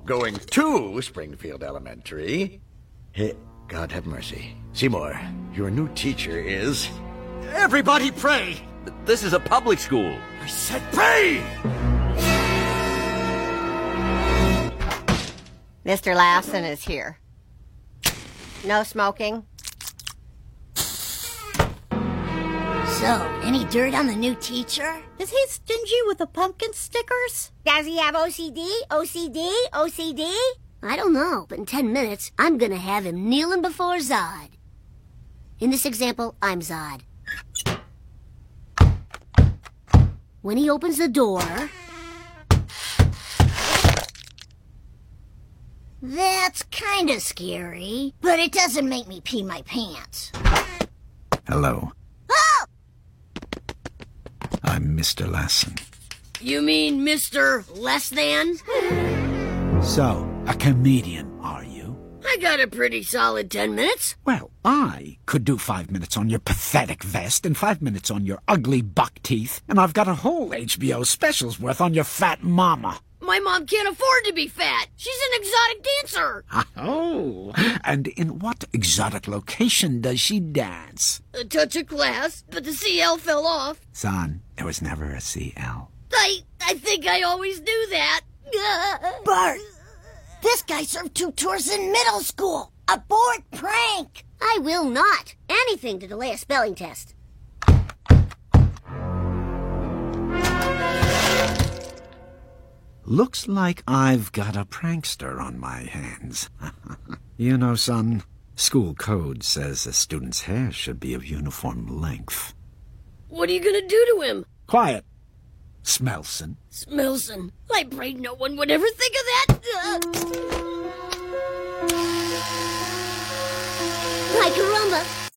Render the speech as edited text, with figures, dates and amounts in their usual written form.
going to Springfield Elementary. Hey, God have mercy. Seymour, your new teacher is... Everybody pray! This is a public school. I said pray! Mr. Lassen is here. No smoking. So, any dirt on the new teacher? Is he stingy with the pumpkin stickers? Does he have OCD? OCD? OCD? I don't know, but in 10 minutes, I'm gonna have him kneeling before Zod. In this example, I'm Zod. When he opens the door... That's kinda scary, but it doesn't make me pee my pants. Hello. Oh! I'm Mr. Lassen. You mean Mr. Less Than? So, a comedian, are you? I got a pretty solid 10 minutes. Well, I could do 5 minutes on your pathetic vest and 5 minutes on your ugly buck teeth, and I've got a whole HBO specials worth on your fat mama. My mom can't afford to be fat. She's an exotic dancer. Oh, and in what exotic location does she dance? A touch of class, but the CL fell off. Son, there was never a CL. I think I always knew that. Bart, this guy served 2 tours in middle school. Abort prank. I will not. Anything to delay a spelling test. Looks like I've got a prankster on my hands. You know, son, school code says a student's hair should be of uniform length. What are you gonna do to him? Quiet. Smelson. Smelson. I prayed no one would ever think of that. Hi, Caramba.